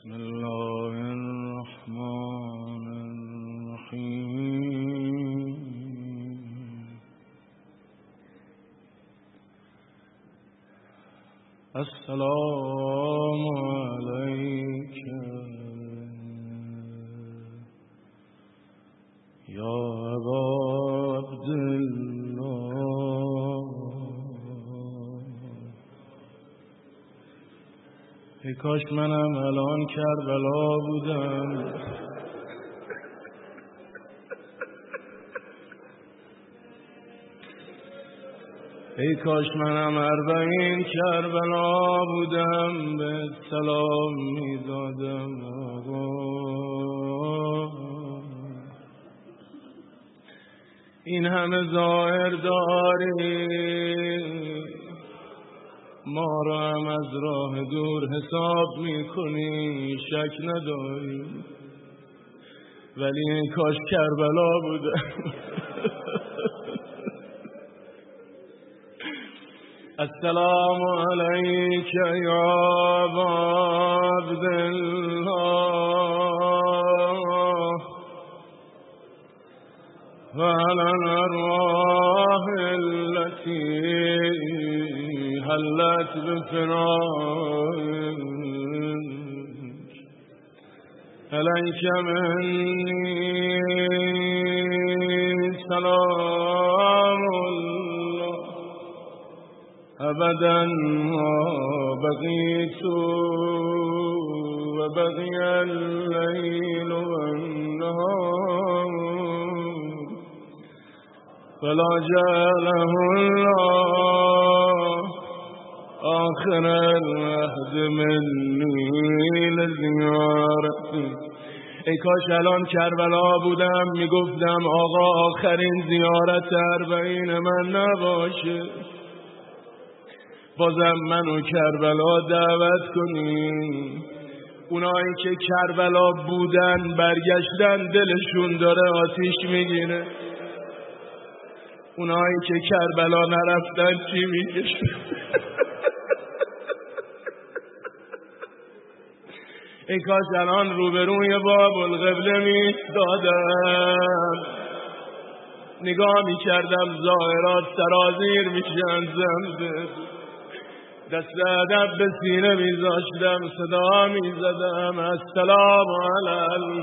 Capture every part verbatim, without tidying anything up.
بسم الله الرحمن الرحیم. السلام علیک یا ابا عبدالله. ای کاش منم الان کربلا بودم، ای کاش منم اربعین کربلا بودم، به سلام میدادم آقا. این همه ظاهر داری، ما را هم از راه دور حساب میکنی، شک نداری، ولی این کاش کربلا بوده. السلام علیک یا ابا عبدالله و علی الارواح التي حلت بفراقك علیک منی سلام الله ابدا ما بقیت و بقی اللیل و النهار فلا جعله الله آخر العهد منی لزیارتی. ای کاش الان کربلا بودم، میگفتم آقا آخرین زیارت اربعین من نباشه، بازم منو کربلا دعوت کنین. اونایی که کربلا بودن برگشتن دلشون داره آتیش میگیره، اونایی که کربلا نرفتن چی میکشن؟ ای کاش الان روبروی باب القبله میستادم، نگاه میکردم ظاهرات سرازیر میشن، زمزم دست ادب به سینه میذاشتم، صدا میزدم السلام علی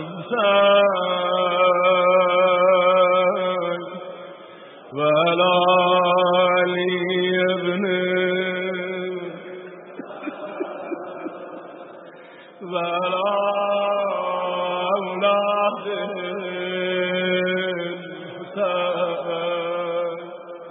الحسین و علی علی ابن و علی اولاد الحسین.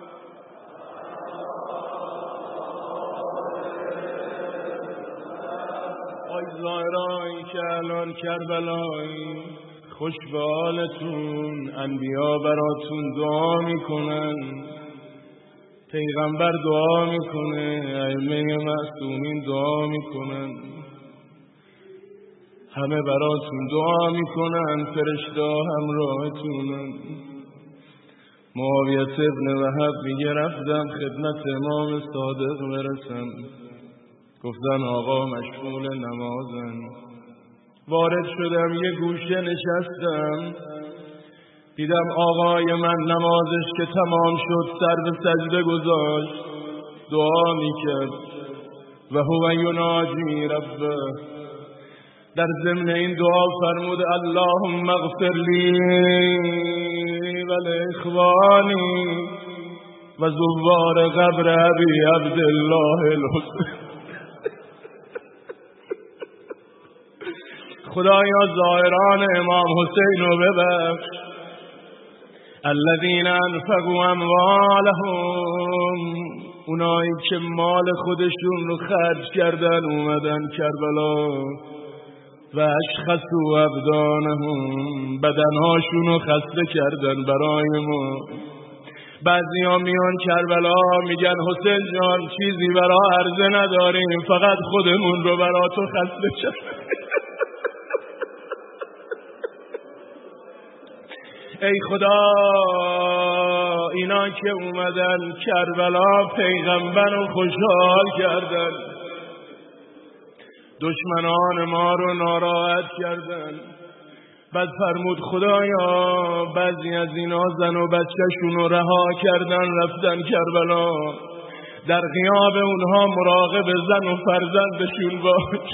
آی ظاهرایی که الان کربلایی، خوش به حالتون، انبیا براتون دعا میکنن، پیغمبر دعا میکنه، ائمه معصومین دعا میکنن، همه براتون دعا میکنن، فرشته همراهتونن. معاویه ابن وهب میگه رفتم خدمت امام صادق برسم، گفتن آقا مشغول نمازن. وارد شدم یه گوشه نشستم، دیدم آقای من نمازش که تمام شد سر به سجده گذاشت، دعا میکرد و هو یناجی ربه. در ضمن این دعا فرمود اللهم اغفر لی و لاخوانی و زوار قبر ابی عبدالله الحسین. خدایا ظاهران امام حسین رو ببخش، الذین انفقوا اموالهم، اونایی که مال خودشون رو خرج کردن اومدن کربلا، و اشخصوا ابدانهم، بدنهاشون رو خسته کردن برای ما. بعضی ها میان کربلا میگن حسین جان چیزی برا عرضه نداریم، فقط خودمون رو برا تو خسته کردن. ای خدا، اینا که اومدن کربلا پیغمبر رو خوشحال کردن، دشمنان ما رو ناراحت کردن. بعد فرمود خدایا بعضی از اینا زن و بچه‌شون رو رها کردن رفتن کربلا، در غیاب اونها مراقب زن و فرزندشون باش.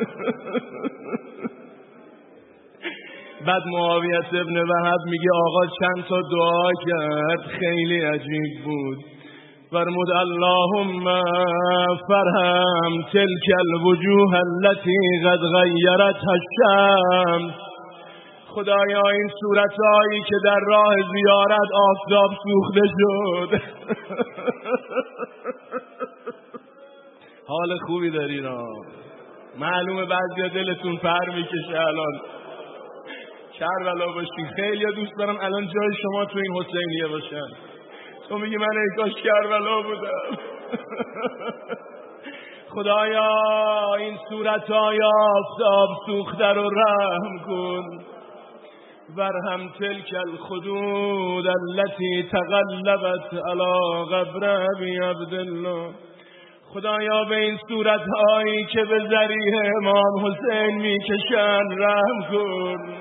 بعد معاویه ابن وهب میگه آقا چند تا دعا کرد خیلی عجیب بود. فرمود اللهم فرهم تلك الوجوه التي قد غيرتها الشمس. خدایا این صورتایی که در راه زیارت آفتاب سوخته شد. حال خوبی دارین ها. معلومه بعضی دلتون پر میکشه الان کربلا باشین. خیلی دوست دارم الان جای شما تو این حسینیه باشن. تو میگی من ای کاش کربلا بودم. خدایا این صورتای آفتاب سوخته رو رحم کن. ورهم تلك الخدود التي تغلبت على قبر ابي عبدالله. خدایا به این صورتهایی که به ذریح امام حسین میکشن رحم کن.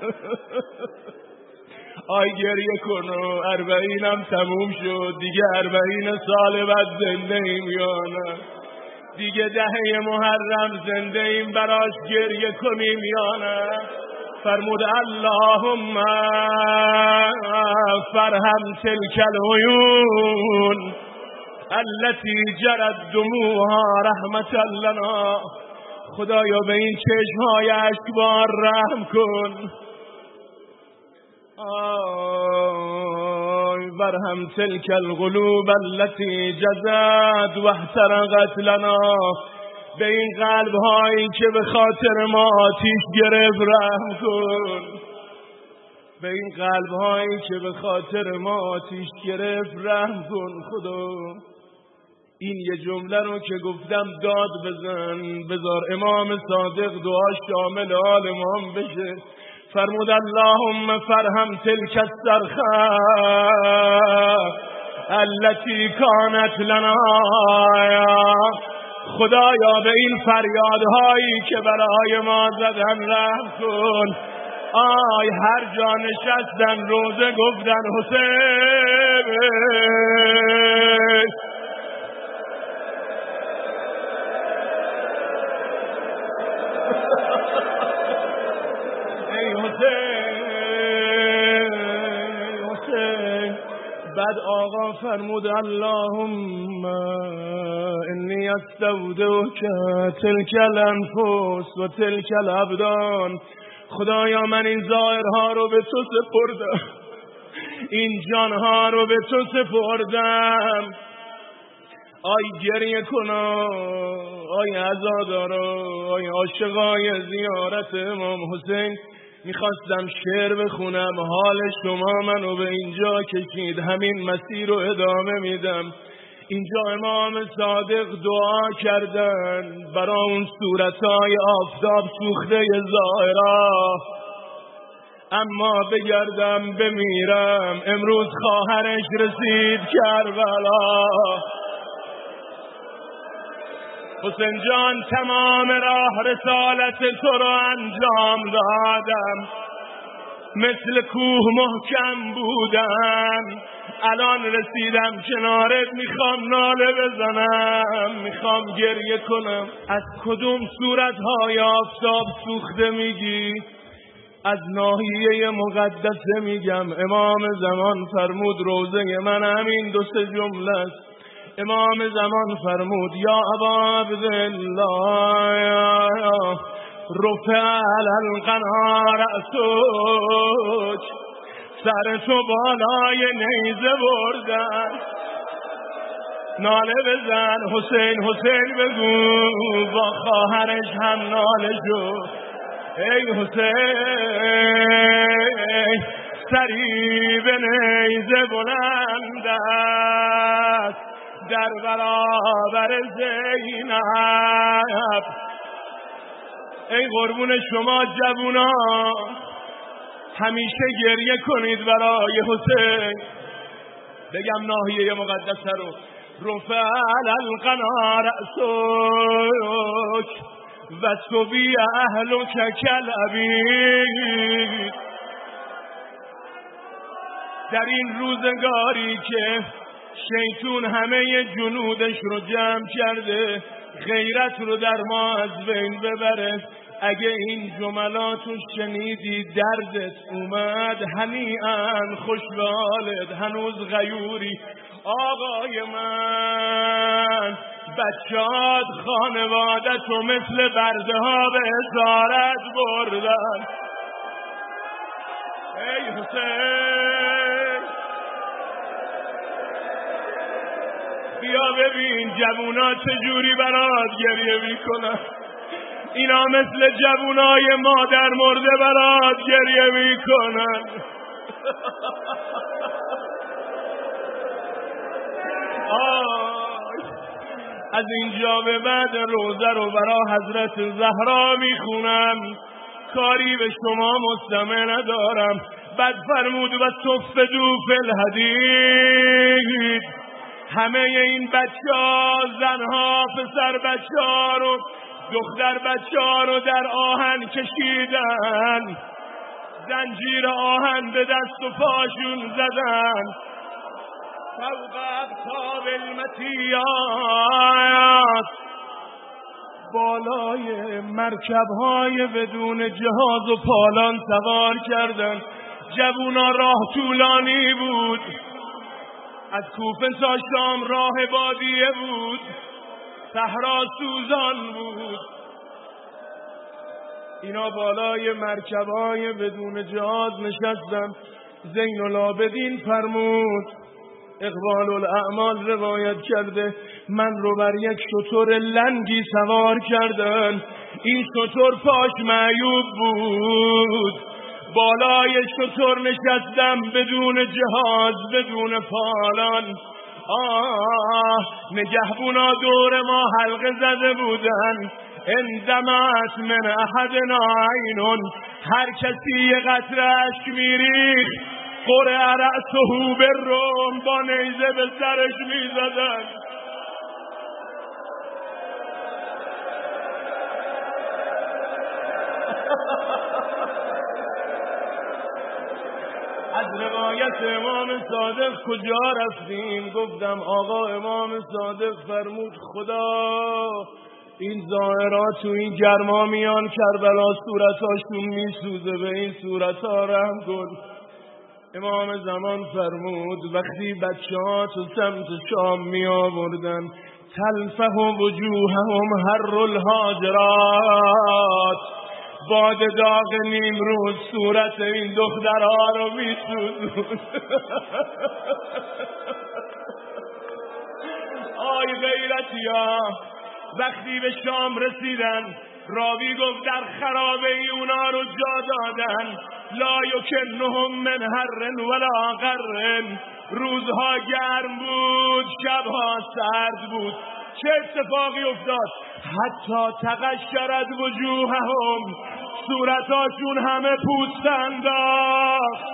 آی گریه کن و اربعینم تموم شد دیگه، اربعین سال بعد زنده ایم یا نه؟ دیگه دهه محرم زنده ایم براش گریه کنیم یا نه؟ فرمود اللهم فرهم تلك العیون التي جرت دموعها رحمتا لنا. خدایا به این چشمهای اشکبار رحم کن. آی ورهم تلك القلوب التي جزت واحترقت لنا. به این قلب هایی که به خاطر ما آتیش گرفت رحم کن. به این قلب هایی که به خاطر ما آتیش گرفت رحم کن. خدا این یه جمله رو که گفتم داد بزن، بذار امام صادق دعا شامل آل امام بشه. فرمود اللهم فرهم تلك الصرخه التي كانت لنا. خدایا به این فریادهایی که برای ما زدن رحم کن. آی هر جا نشستن روزه گفتن حسین. ای حسین حسین. بعد آقا فرمود اللهم انی استودعک تلک الانفس و تلک الابدان. خدایا من این ظاهرها رو به تو سپردم، این جانها رو به تو سپردم. آی گریه کنا، آی عزادارا، آی عاشقای زیارت امام حسین. میخواستم شعر بخونم، حال شما منو به اینجا کشید، همین مسیر رو ادامه میدم. اینجا امام صادق دعا کردن برای اون صورتای آفتاب سوخته ظاهرا. اما بگردم بمیرم، امروز خواهرش رسید کربلا. حسین جان تمام راه رسالت تو رو انجام دادم، مثل کوه محکم بودم، الان رسیدم کنارت، میخوام ناله بزنم، میخوام گریه کنم. از کدوم صورتهای آفتاب سوخته میگی؟ از ناحیه مقدسه میگم. امام زمان فرمود روزه من همین دو سه جمله است. امام زمان فرمود یا ابا عبدالله رفع علی القنا رأسک. سر تو بالای نیزه بردن، ناله بزن حسین حسین بگو، با خواهرش هم ناله شد. ای حسین سری به نیزه بلند است در برابر زینب. ای قربون شما جوونا همیشه گریه کنید برای حسین. بگم ناحیه مقدسه رو رفع علی القنا رأسک و صبی اهل کل عبید. در این روزگاری که شیطون همه جنودش رو جمع کرده غیرت رو در ما از بین ببره، اگه این جملاتو شنیدی دردت اومد، هنیئا خوش به حالت، هنوز غیوری. آقای من بچه‌هات خانواده‌تو مثل برده ها به اسارت بردن. ای حسین بیا ببین جوونا چجوری برات گریه میکنن، اینا مثل جوونای مادر مرده برات گریه میکنن. از اینجا به بعد روزه رو برا حضرت زهرا میخونم، کاری به شما مستمع ندارم. بعد فرمود و صفدو فی الحدید، همه این بچه ها، زنها، پسر بچه ها رو، دختر بچه ها رو در آهن کشیدن، زنجیر آهن به دست و پاشون زدن. فوق اقطاب المطیات، بالای مرکب‌های بدون جهاز و پالان سوار کردن. جوونا راه طولانی بود، از کوفه تا شام راه بادیه بود، صحرا سوزان بود. اینا بالای مرکب‌های بدون جهاز نشستن. زین العابدین فرمود، اقبال الاعمال روایت کرده، من رو بر یک شتر لنگی سوار کردن. این شتر پاش معیوب بود، بالای شتر نشستم بدون جهاز، بدون پالان. آه نگهبونا دور ما حلقه زده بودن. اندمت من احدنا عینون، هر کسی یه قطره اشک میریخ قرع رأسه بالرمح، با نیزه به سرش میزدن. از روایت امام صادق کجا رفتیم؟ گفتم آقا امام صادق فرمود خدا این ظاهرات تو این گرما میان کربلا صورتاشون میسوزه، به این صورتها رحم کن. امام زمان فرمود وقتی بچه‌ها تو سمت شام می آوردن، تلفح وجوههم حر الحاجرات، باد داغ نیمروز صورت این دخترها رو می سوزون. آی غیرتیا، وقتی به شام رسیدن راوی گفت در خرابه ای اونا رو جا دادن. لا یکنهم من حر ولا قر، روزها گرم بود، شبها سرد بود. چه اتفاقی افتاد؟ حتی تقشرت وجوههم، صورتاشون همه پوست انداخت.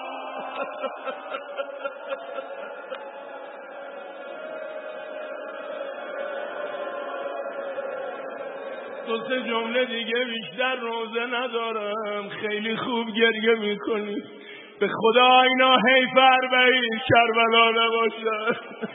دو سه جمله دیگه بیشتر روزه ندارم. خیلی خوب گریه میکنی، به خدا اینا حیف اربعین کربلا نباشد.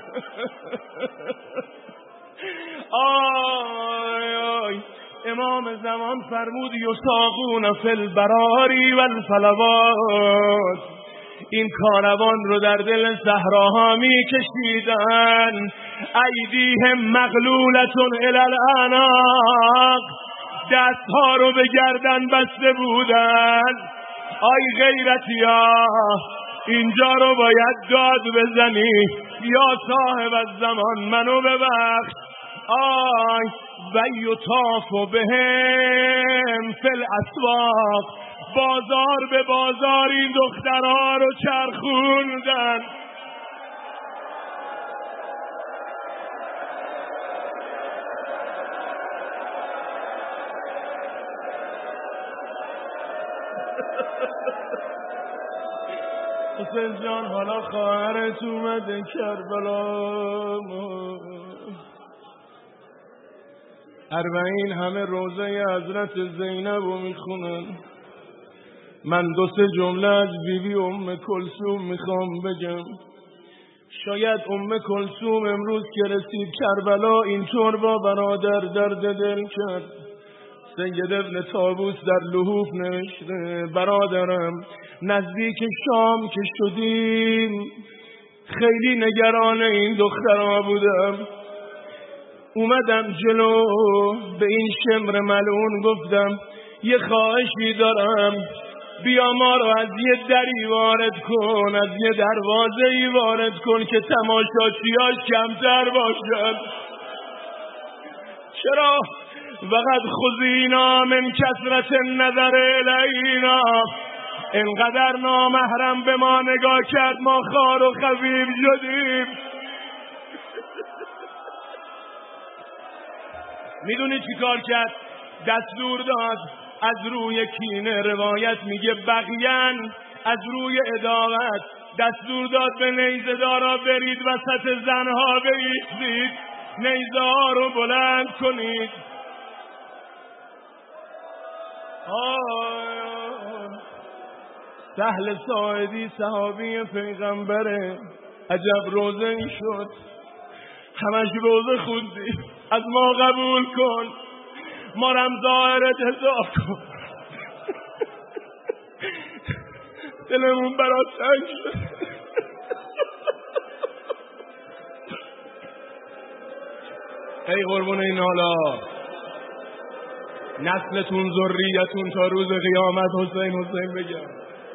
آی آی امام زمان فرمود یساقون فی البراری و الفلوات، این کاروان رو در دل صحراها می کشیدن. ایدیهم مغلولتون الی الاعناق، دستها رو به گردن بسته بودن. آی غیرتیا، اینجا رو باید داد بزنی، یا صاحب الزمان منو ببخش. آی و یطاف بهم فی الاسواق، بازار به بازار این دخترها رو چرخوندن. حسین جان حالا خواهرت اومده کربلا، اربعین همه روزه حضرت زینب رو میخونن. من دو سه جمله از بیبی ام کلثوم میخوام بگم. شاید ام کلثوم امروز که رسید کربلا اینطور با برادر درد دل کرد. سید ابن طاووس در لحوف نوشته برادرم نزدیک شام که شدیم خیلی نگران این دخترها بودم. اومدم جلو به این شمر ملعون گفتم یه خواهشی دارم، بیا ما رو از یه دری وارد کن، از یه دروازه‌ای وارد کن که تماشاچیاش کمتر باشد. چرا؟ وقد خذینا من کثرت النظر الینا، انقدر نامحرم به ما نگاه کرد ما خار و خفیف شدیم. میدونی چی کار کرد؟ دستور داد از روی کینه، روایت میگه بغیان از روی عداوت، دستور داد به نیزه دارا برید وسط زنها بایستید، نیزه ها رو بلند کنید. سهل ساعدی صحابی پیغمبره، عجب روزه ای شد، همش روزه خوندی، از ما قبول کن، ما رم ظاهرت حساب کن. دلمون برات تنگ شد. ای قربون این حالا نسلتون ذریتون تا روز قیامت حسین حسین بگم.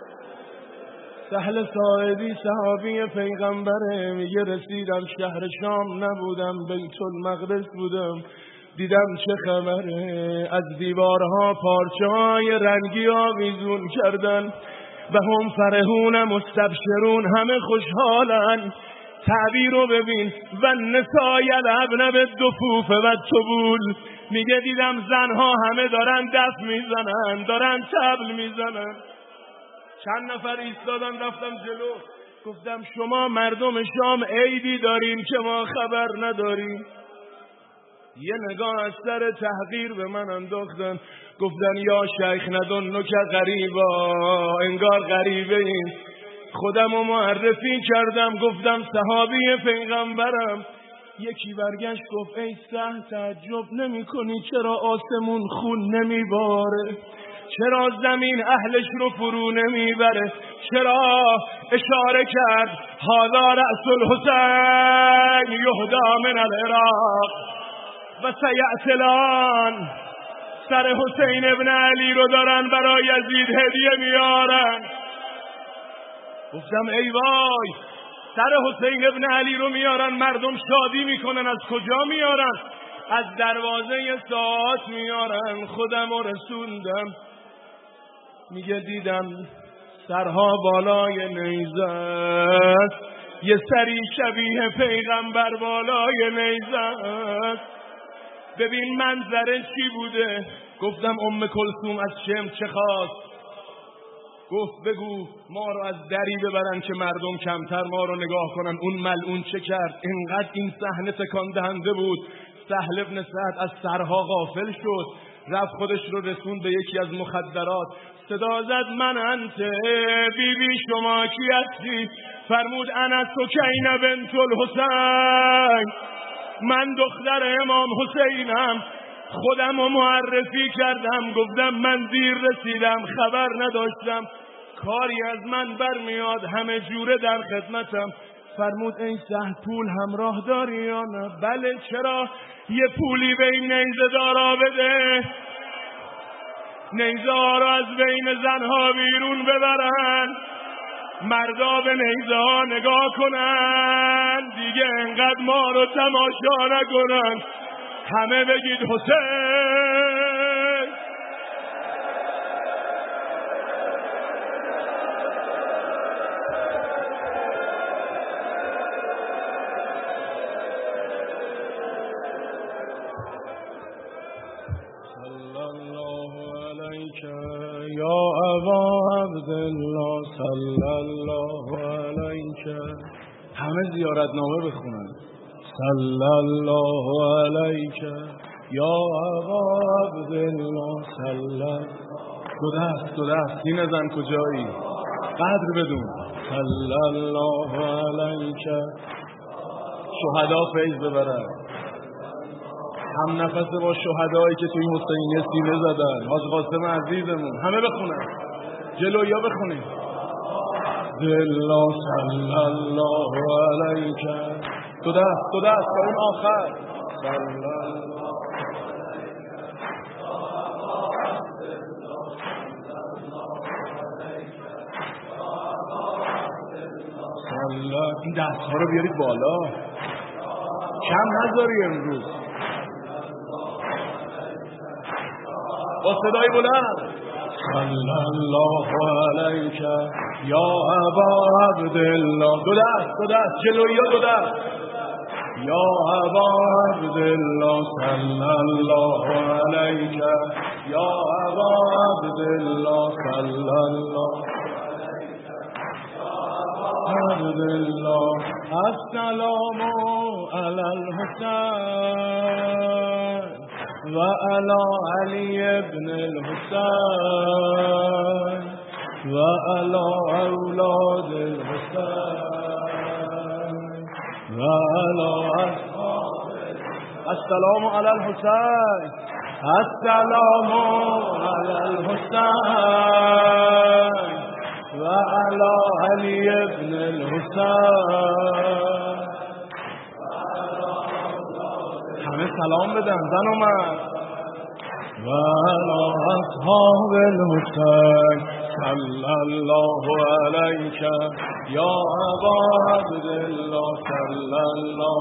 سهل ساعدی صحابی پیغمبره، میگه رسیدم شهر شام نبودم، بیت المقدس بودم، دیدم چه خبره، از دیوارها پارچه های رنگی آویزون کردن و هم فرحون مستبشرون، همه خوشحالن. تعبیر رو ببین و نسای لبن به دفوف و طبول، میگه دیدم زنها همه دارن دف میزنن، دارن طبل میزنن. چند نفر ایستادن رفتم جلو، گفتم شما مردم شام عیدی دارین که ما خبر نداریم. یه نگاه از سر تحقیر به من انداختن، گفتن یا شیخ ندون که غریبا، انگار غریبه این. خودم رو معرفی کردم، گفتم صحابی پیغمبرم. یکی برگشت گفت ای سهل تعجب نمی کنی چرا آسمون خون نمی باره، چرا زمین اهلش رو فرو نمی بره، چرا؟ اشاره کرد هذا رأس الحسین یهدا من العراق و سیعتلان، سر حسین ابن علی رو دارن برای یزید هدیه میارن. گفتم ای وای، سر حسین ابن علی رو میارن، مردم شادی میکنن، از کجا میارن؟ از دروازه ساعت میارن. خودم رو رسوندم، میگه دیدم سرها بالای نیزه است، یه سری شبیه پیغمبر بالای نیزه است. ببین منظره چی بوده؟ گفتم ام کلثوم از شم چه خواست؟ گفت بگو ما رو از دری ببرن که مردم کمتر ما رو نگاه کنن. اون ملعون چه کرد؟ اینقدر این صحنه تکان دهنده بود، سهل ابن سعد از سرها غافل شد، رفت خودش رو رسون به یکی از مخدرات، صدا زد من انت، بی بی شما کی هستی؟ فرمود انا سکینه بنت الحسین، من دختر امام حسینم. خودم رو معرفی کردم، گفتم من دیر رسیدم، خبر نداشتم، کاری از من برمیاد، همه جوره در خدمتم. فرمود ای سهل پول همراه داری یا نه؟ بله چرا؟ یه پولی به این نیزه دارا بده، نیزه ها را از بین زنها بیرون ببرن، مردا به نیزه ها نگاه کنن، دیگه انقدر ما رو تماشا نکنن، همه بگید حسین. صلی الله علیک یا ابا عبدالله، صلی الله علیک. همه زیارتنامه بخونن. صلی الله علیک یا ابا عبدالله صلی. دو دست دو دست این زن کجایی؟ قدر بدون. صلی الله علیک. شهدا فیض ببرن، هم نفس با شهدایی که توی حسینیه سینه زدن. حاج قاسم عزیزمون همه بخونن، جلویا بخونیم. دلا صلی الله علیک. دو دست دو دست تا اون آخر. صلی الله این دست ها رو بیارید بالا، کم نذاری امروز. با صدای بلند. صلی الله علیک یا ابا عبدالله. دو دست دو دست جلوی یا دو دست. یا ابا عبدالله صلی الله علیک یا ابا عبدالله صلی الله عبدالله. السلام علی الحسین و علی علی ابن الحسین و علی اولاد الحسین و علی اصحاب. السلام علی الحسین. السلام علی الحسین و علی علی ابن الحسین. همه سلام بدن. زن اومد. و علی اصحاب الحسین صلی الله علیک یا ابا عبدالله صلی الله.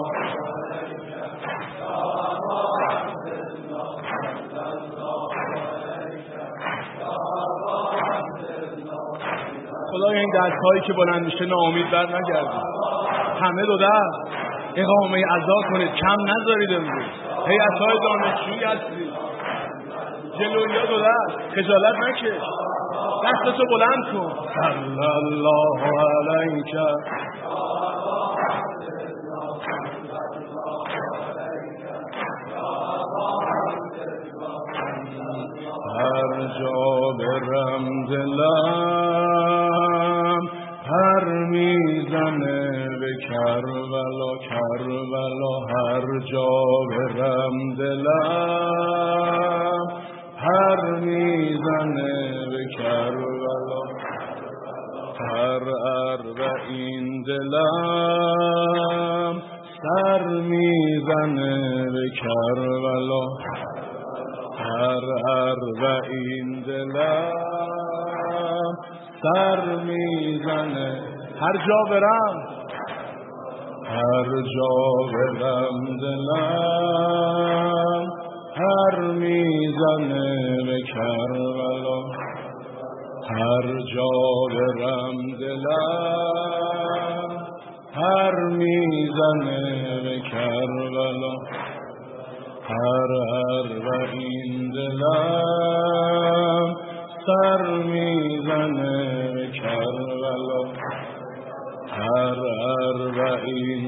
خدای این دست هایی که بلند میشه ناامید بر نگردید. همه دو دست اقامه عزا کنید، کم نذارید امروز. هیئت های دانشجویی هستید، جلویا دو دست، خجالت نکش، دستتو بلند کن. صلی الله علیک. هر جا برم دلم پر میزنه به کربلا کربلا. هر جا برم دلم پر میزنه به کربلا. هر اربعین دلم سر میزنه به کربلا. هر اربعین دلم سر میزنه. هر جا برم هر جا برم دلم هر میزنه به کربلا. هر جا برم دلم هر میزنه به کربلا. هر اربعین دلم سر میزنه به کربلا. هر اربعین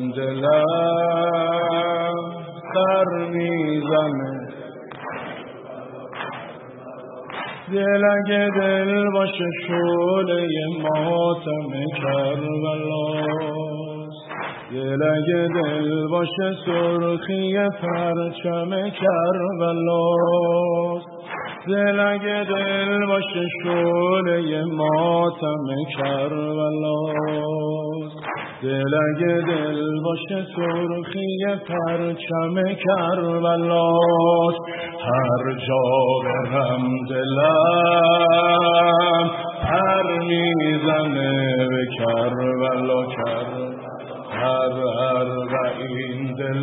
دلم سر میزنه. دل اگه دل باشه شعله ماتم کربلاست. دل اگه دل باشه سرخی پرچم کربلاست. دل اگه دل باشه شعله ماتم کربلاست. دل اگه دل باشه سرخی پرچم کربلاست. هر جا برم دلم پر میزنه به کربلا کربلا. هر اربعین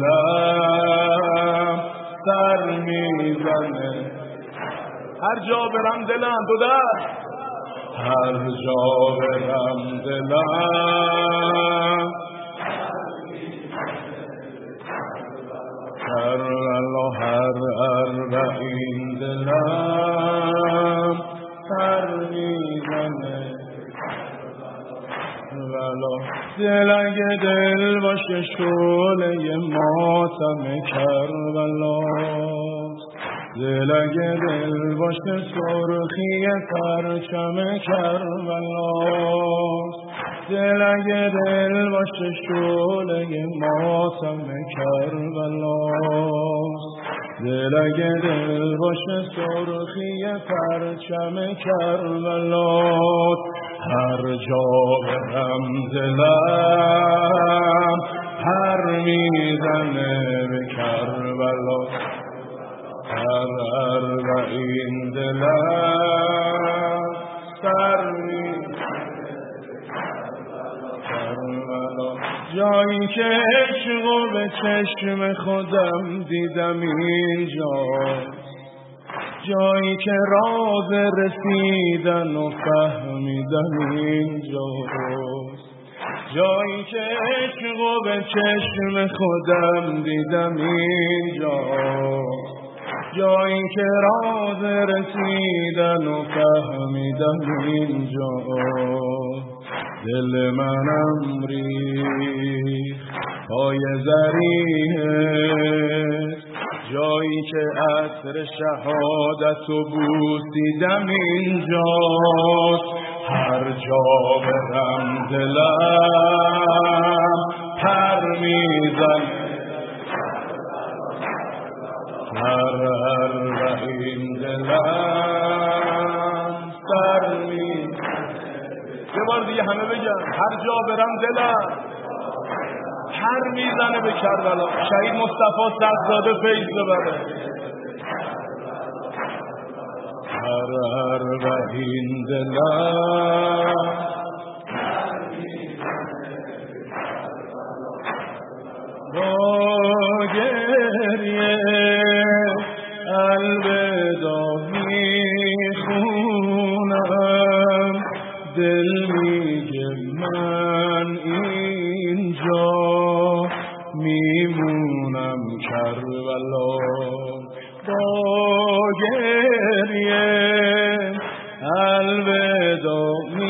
دلم سر میزنه. هر جا برم دلم دو دست. هر جا برم دلم کربلا. هر اربعین دلم سر میزنه کربلا. دل اگه دل باشه شعله ماتم کربلا. دلک دل باشه سرخی پرچم کربلاست، دلک دل باشه شعله ماتم کربلاست، دلک دل باشه سرخی پرچم کربلاست. هر جا برم دلم پر میزنه به کربلا، هر اربعین دلم سر میزنه به کربلا. جایی که عشق و به چشم خودم دیدم اینجاست، جایی که راز رسیدن و فهمیدن اینجاست، جایی که عشق و به چشم خودم دیدم اینجاست، جایی که راز رسیدن و فهمیدن اینجاست. دل منم ریخت پای ذریعت، جایی که عطر شهادت و بوسیدم اینجاست. هر جا برم دلم پر میزن، هر اربعین دلم سر میزن. یه بار دیگه همه بگن هر جا برم دلم پر میزنه به کربلا. شهید مصطفی صدزاده فیض ببره. هر اربعین دلم با گریه الوداع میخونم، دل میگه من اینجا میمونم کربلا. با گریه الوداع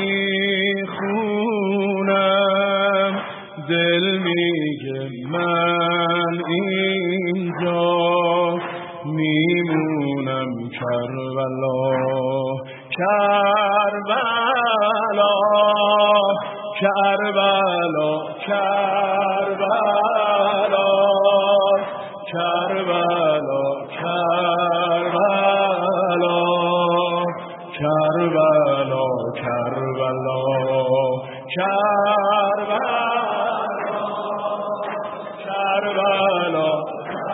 میخونم، دل میگه من اینجا میمونم کربلا. کربلا کربلا کربلا کربلا کربلا کربلا کربلا کربلا کربلا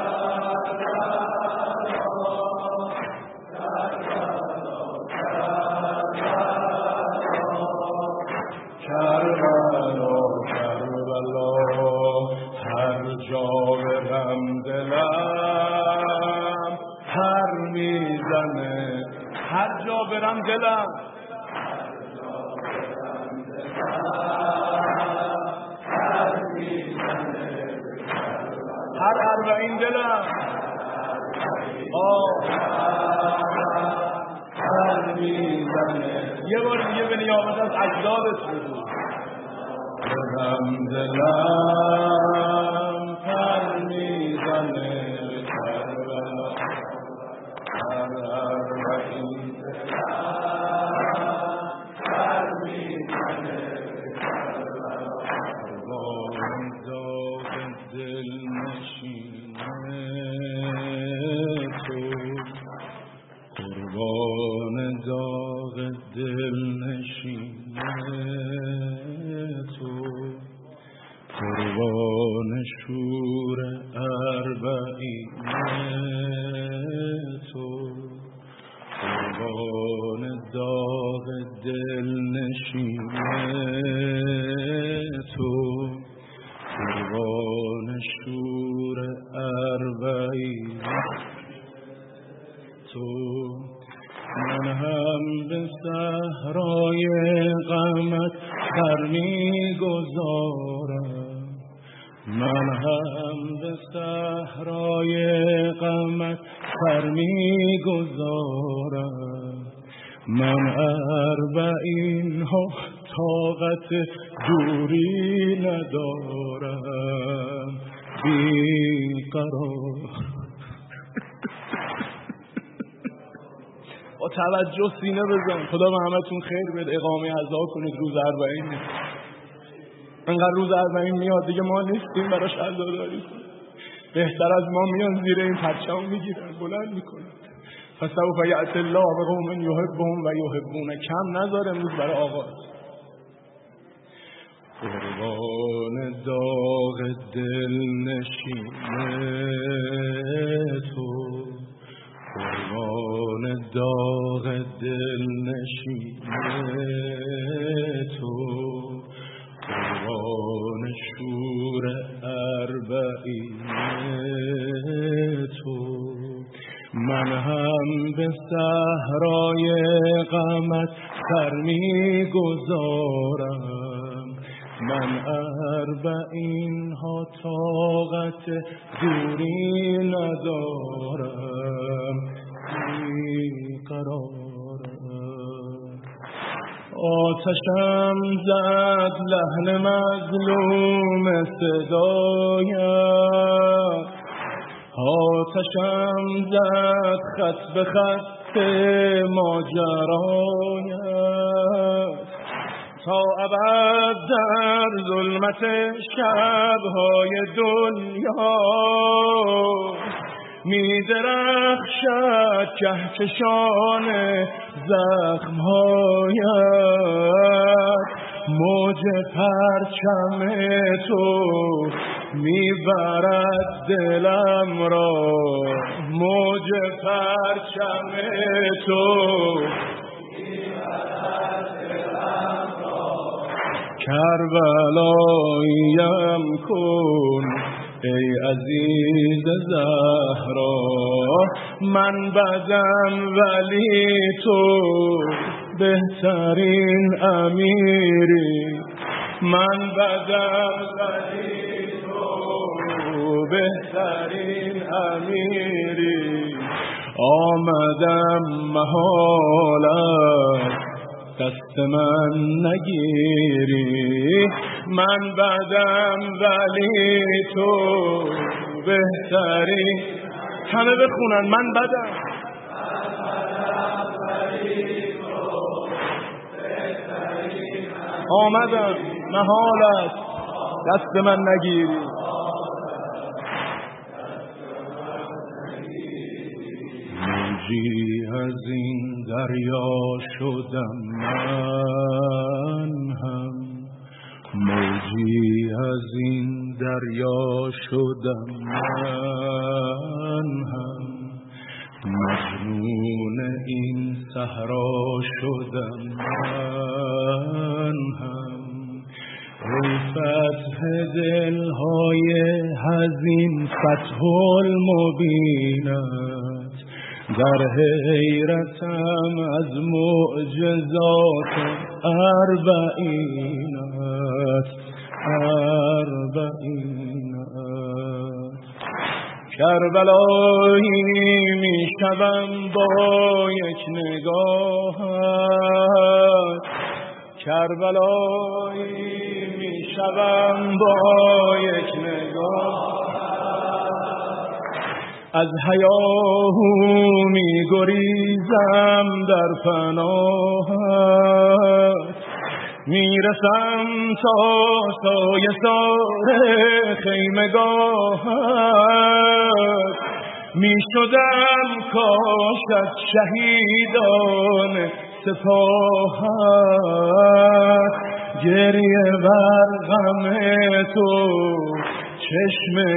کربلا کربلا. هر جا برم دلم پر میزنه، هر جا برم دلم پر میزنه، هر اربعین دلم آه پر میزنه. یه بار دیگه به نیامت از اجدادت بگو برم دلم پر میزنه به کربلا. هر اربعین دلم پر میزنه به کربلا. قربان داغ دل نشینه تو، قربان داغ دل نشینه تو، قربان شور اربعینه تو، قربان داغ دل نشینه تو، قربان شور اربعینه تو. من هم به صحرای غمت سر میگذارم، من هم به صحرای غمت سر میگذارم. من اربعین ها طاقت دوری ندارم، بیقرار توجه سینه بزن. خدا به همتون خیر بده، اقامه عزا کنید. روز اربعین نیست، انقدر روز اربعین میاد دیگه ما نیستیم براش عزاداری کنیم. بهتر از ما میان زیر این پرچم میگیرن بلند میکنن. فسوف یأتی الله بقوم یحبهم و یحبونه. کم نذار امروز برای آغاز. قربان داغ دل نشینه تو، قربان داغ دل نشینه تو، قربان شور اربعینه تو. من هم به صحرای غمت سر می گذارم، من اربعین ها طاقت دوری ندارم، بی قرارم. آتشم زد لحن مظلوم صدایم، آتشم زد خط به خط ماجرایت، تا ابد در ظلمت شبهای دنیا می درخشد کهکشان زخمهایت. موج پرچم تو میبرد دلم را، موج پرچم تو میبرد دلم را. کربلاییم کن ای عزیز زهرا، من بدم ولی تو بهترین امیری، من بدم ولی تو بهترین امیری. آمدم محالت دست من نگیری، من بدم ولی تو بهترین. همه بخونن من بدم آمدم محالت دست من نگیری. موجی از این دریا شدم من هم، موجی از این دریا شدم من هم، مجنون این صحرا شدم من هم. ای فتح دلهای حزین فتح المبینت، در حیرتم از معجزات اربعینت، اربعینت. کربلایی می شوم با یک نگاهت، کربلایی می شوم با یک نگاه. از هیاهو می گریزم در پناهت، می رسم تا سایه سار خیمگاهت. می شدم کاش از شهیدان سپاهت، گریه بر غم تو چشمه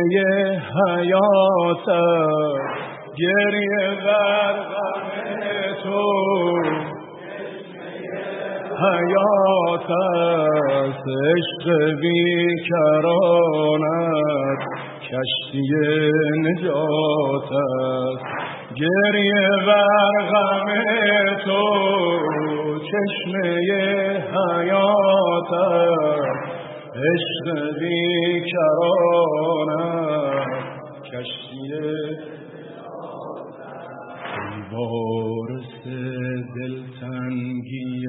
حیاتت، گریه بر غم تو حیاتت. عشق بیکرانت کشتی نجاتت، گریه بر غم تو چشمه حیاتت. عشق بیکرانت کشتی وارث دلتنگی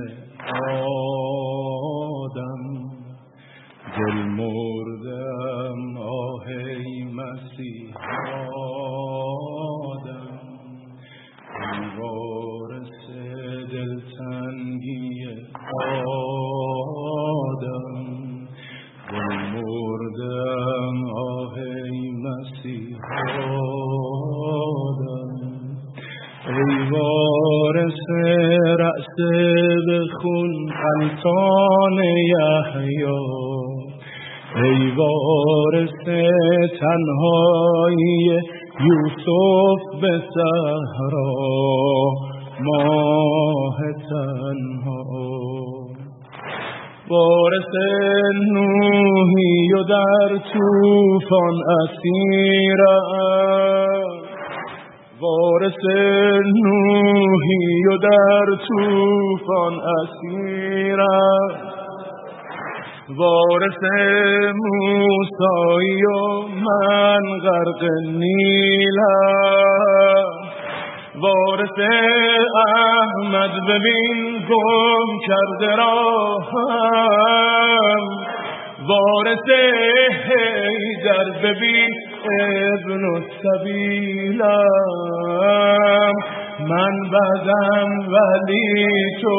آدم، دل مردم آهی مسیح آدم. ای وارث رأسه به خون غلطان یحیی، ای وارث تنهایی یوسف به صحرا ماه تنها، وارث نوحی و در طوفان اسیرم، وارث نوحی و در طوفان اسیرم، وارث موسی و من غرق نیلم، وارث احمد ببین گم کرده راهم، وارث حیدر ببین ابن السبیلم، من بدم ولی تو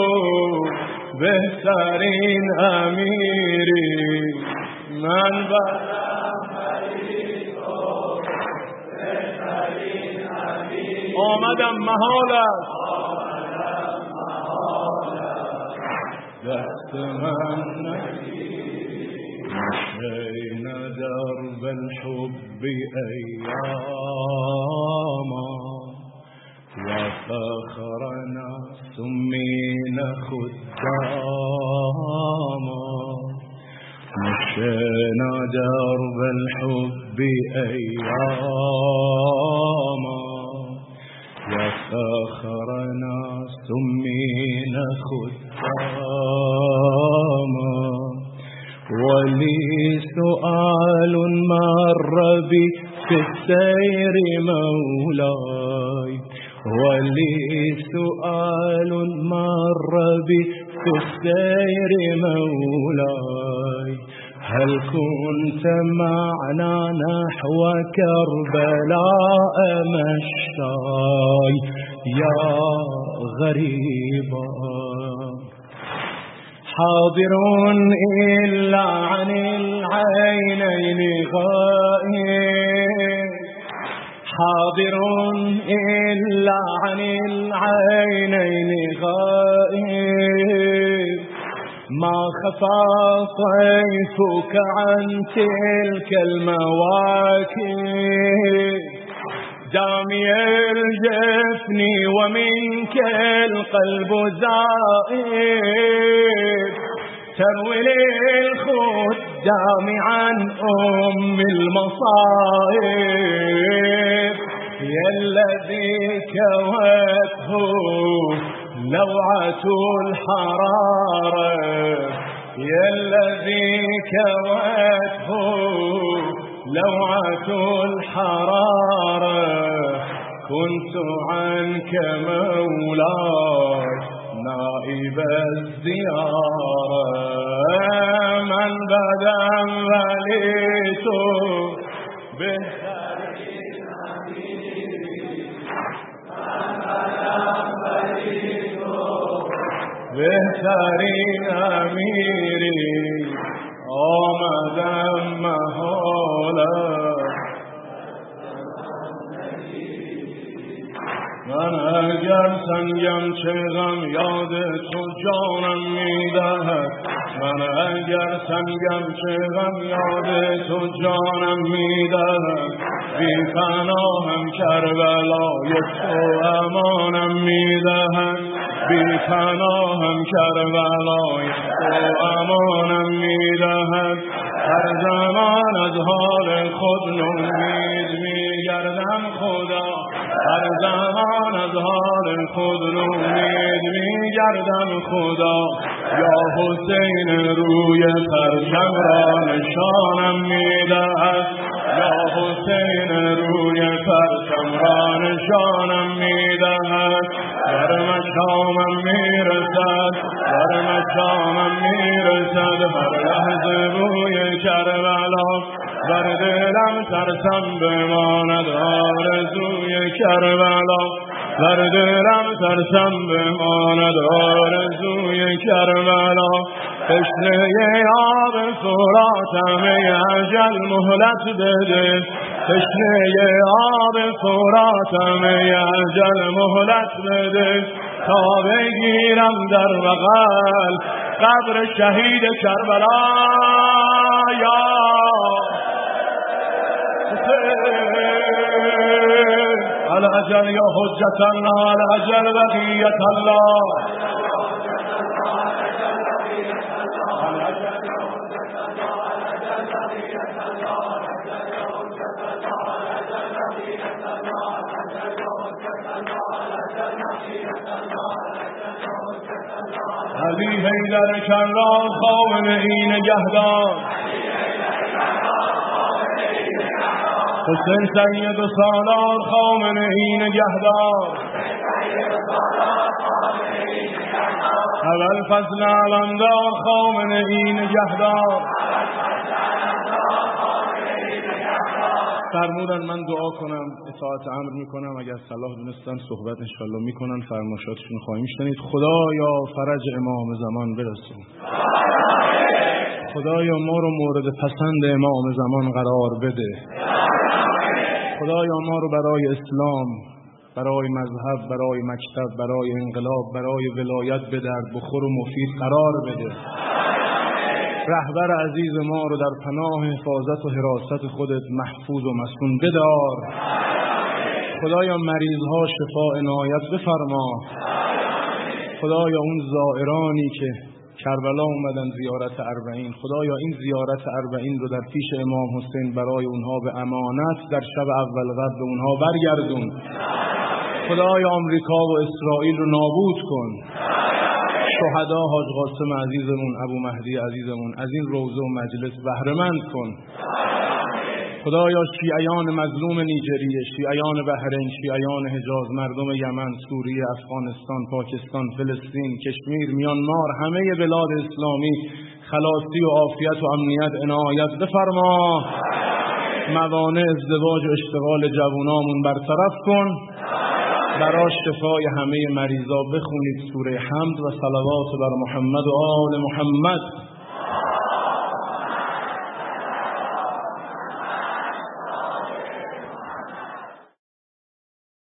بهترین امیری، من بدم ولی تو بهترین امیری، آمدم محالت دست من نگیر، شین در بالحب ایاما و فخرنا سمین خداما، مشينا درب الحب أياما وفخرنا سمينا خداما، ولي سؤال مر بي في السير مولاي، ولي سؤال مر بي في السير مولاي، هل كنت معنا نحو كربلاء مشتاي يا غريبا، حاضر إلا عن العينين غائب، حاضر إلا عن العينين غائب، ما خفى طيفك عن تلك المواكب، دامي الجفن ومنك القلب زائب، تروي للخدام عن أم المصائب، يا الذي كوته لوعة الحرارة، يا الذي كوته لوعة الحرارة، كنت عنك مولاي نائب الزيارة، من بدا وليت به بهترین امیری، آمدم محالت من اگر سنگم چه غم یاد تو جانم میدهد، من اگر سنگم چه غم یاد تو جانم میدهد، بی پناهم کربلای تو امانم میدهد، بی پناهم کربلای تو امانم میدهد، هر زمان از حال خود نومید میگردم خدا، هر زمان از حال خود نومید میگردم خدا، یا حسین روی پرچم را نشانم میدهد، یا حسین روی پرچم را نشانم میدهد، در مشامم میرسد، در مشامم میرسد، هر لحظه بوی کربلا، بر دلم ترسم بماند آرزوی کربلا، بر دلم ترسم بماند آرزوی کربلا، تشنه آب فراتم اجل مهلت بده، تشنه آب فراتم اجل مهلت بده، تا بگیرم در بغل قبر شهید کربلا. یا الأجل یا حجت الله الأجل بقیت الله. علی حیدر کرار خامنه ای نگهدار. حسین سید و سالار خامنه ای نگهدار. اول فضل علمدار خامنه ای نگهدار. فرمودن من دعا کنم، اطاعت امر میکنم، اگر صلاح دونستن صحبت انشالله میکنن، فرمایشاتشون خواهیم شنید. خدایا فرج امام زمان برسون. خدایا ما رو مورد پسند امام زمان قرار بده. خدایا ما رو برای اسلام، برای مذهب، برای مکتب، برای انقلاب، برای ولایت به درد بخور و مفید قرار بده. رهبر عزیز ما رو در پناه حفاظت و حراست خودت محفوظ و مصون بدار. خدایا مریضها شفا عنایت بفرما. خدایا اون زائرانی که کربلا اومدن زیارت اربعین، خدایا این زیارت اربعین رو در پیش امام حسین برای اونها به امانت در شب اول قدر به اونها برگردون. خدایا آمریکا و اسرائیل رو نابود کن. شهدا حاج قاسم عزیزمون، ابو مهدی عزیزمون از این روضه و مجلس بهره مند کن. خدایا شیعیان مظلوم نیجریه، شیعیان بحرین، شیعیان حجاز، مردم یمن، سوریه، افغانستان، پاکستان، فلسطین، کشمیر، میانمار، همه بلاد اسلامی خلاصی و عافیت و امنیت عنایت بفرما. موانع ازدواج و اشتغال جوانامون برطرف کن. برای شفای همه مریضا بخونید سوره حمد و صلوات بر محمد و آل محمد.